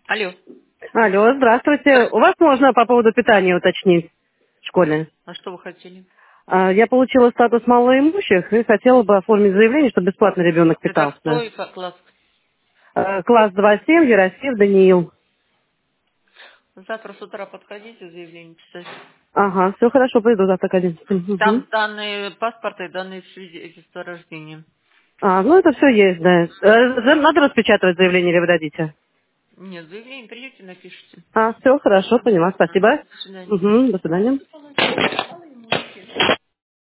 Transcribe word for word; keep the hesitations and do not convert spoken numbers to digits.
Алло. Алло, здравствуйте. У вас можно по поводу питания уточнить в школе? А что вы хотели? А, Я получила статус малоимущих и хотела бы оформить заявление, чтобы бесплатно ребенок Это кто питался. и как класс? А, Класс два семь, Яросев Даниил. Завтра с утра подходите, заявление писать. Ага, все хорошо, пойду завтра к одиннадцати. Мгм. Там данные паспорта и данные свидетельства о рождении. А, ну это все есть, да. Э, за- Надо распечатывать заявление или вы дадите? Нет, заявление придете, напишите. А, все хорошо, поняла, Ага. спасибо. До свидания. Угу, до свидания.